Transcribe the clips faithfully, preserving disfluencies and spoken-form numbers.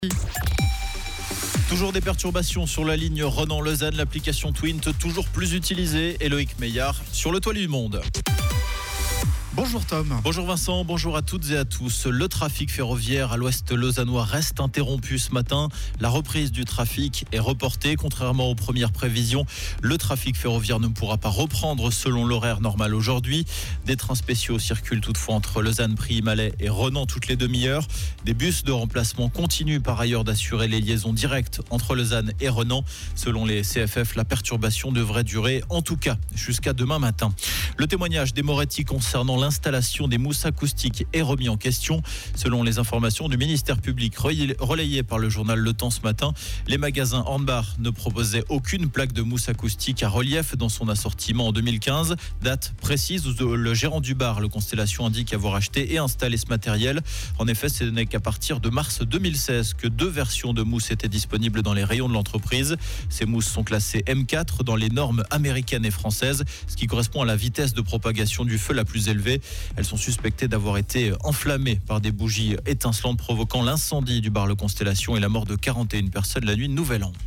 Toujours des perturbations sur la ligne Renan-Lausanne, l'application Twint toujours plus utilisée. Et Loïc Meillard sur le toit du monde. Bonjour Tom. Bonjour Vincent, bonjour à toutes et à tous. Le trafic ferroviaire à l'ouest lausannois reste interrompu ce matin. La reprise du trafic est reportée. Contrairement aux premières prévisions, le trafic ferroviaire ne pourra pas reprendre selon l'horaire normal aujourd'hui. Des trains spéciaux circulent toutefois entre Lausanne, Prix-Malais et Renan toutes les demi-heures. Des bus de remplacement continuent par ailleurs d'assurer les liaisons directes entre Lausanne et Renan. Selon les C F F, la perturbation devrait durer en tout cas jusqu'à demain matin. Le témoignage des Moretti concernant l'installation des mousses acoustiques est remis en question. Selon les informations du ministère public relayées par le journal Le Temps ce matin, les magasins Hornbach ne proposaient aucune plaque de mousse acoustique à relief dans son assortiment en deux mille quinze. Date précise où le gérant du bar, le Constellation, indique avoir acheté et installé ce matériel. En effet, ce n'est qu'à partir de mars deux mille seize que deux versions de mousse étaient disponibles dans les rayons de l'entreprise. Ces mousses sont classées M quatre dans les normes américaines et françaises, ce qui correspond à la vitesse de propagation du feu la plus élevée. Elles sont suspectées d'avoir été enflammées par des bougies étincelantes provoquant l'incendie du bar Le Constellation et la mort de quarante et une personnes la nuit de Nouvel An.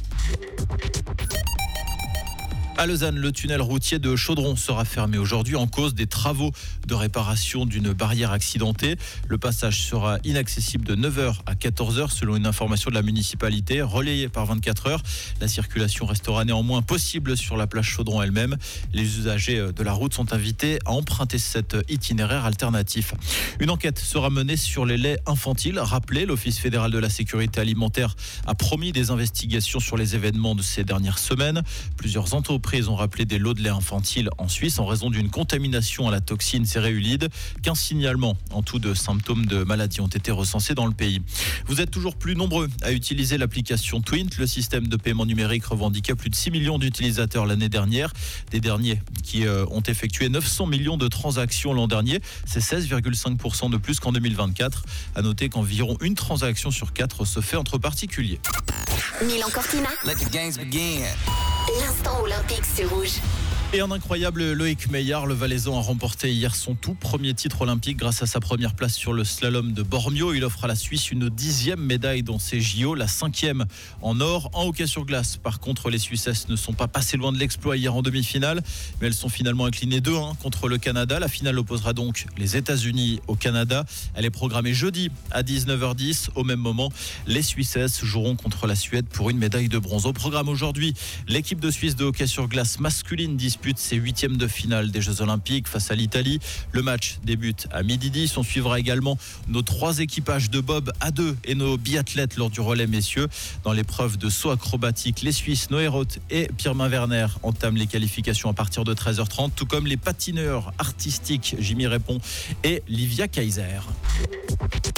À Lausanne, le tunnel routier de Chaudron sera fermé aujourd'hui en cause des travaux de réparation d'une barrière accidentée. Le passage sera inaccessible de neuf heures à quatorze heures selon une information de la municipalité relayée par vingt-quatre heures. La circulation restera néanmoins possible sur la plage Chaudron elle-même. Les usagers de la route sont invités à emprunter cet itinéraire alternatif. Une enquête sera menée sur les laits infantiles. Rappelé, l'Office fédéral de la sécurité alimentaire a promis des investigations sur les événements de ces dernières semaines. Plusieurs entreprises ont rappelé des lots de lait infantile en Suisse en raison d'une contamination à la toxine céréulide. quinze signalements en tout de symptômes de maladie ont été recensés dans le pays. Vous êtes toujours plus nombreux à utiliser l'application Twint. Le système de paiement numérique revendiquait plus de six millions d'utilisateurs l'année dernière. Des derniers qui euh, ont effectué neuf cents millions de transactions l'an dernier. C'est seize virgule cinq pour cent de plus qu'en deux mille vingt-quatre. À noter qu'environ une transaction sur quatre se fait entre particuliers. Milan Cortina. Let the games begin. L'instant olympique sur Rouge. Et un incroyable Loïc Meillard, le Valaisan a remporté hier son tout premier titre olympique grâce à sa première place sur le slalom de Bormio. Il offre à la Suisse une dixième médaille dans ces J O, la cinquième en or. En hockey sur glace, par contre, les Suissesses ne sont pas passées loin de l'exploit hier en demi-finale, mais elles sont finalement inclinées deux un contre le Canada. La finale opposera donc les États-Unis au Canada. Elle est programmée jeudi à dix-neuf heures dix. Au même moment, les Suissesses joueront contre la Suède pour une médaille de bronze. Au programme aujourd'hui, l'équipe de Suisse de hockey sur glace masculine dispute ses huitièmes de finale des Jeux Olympiques face à l'Italie. Le match débute à midi dix. On suivra également nos trois équipages de bob à deux et nos biathlètes lors du relais messieurs. Dans l'épreuve de saut acrobatique, les Suisses Noé Roth et Pirmin Werner entament les qualifications à partir de treize heures trente, tout comme les patineurs artistiques Jimmy Répond et Livia Kaiser.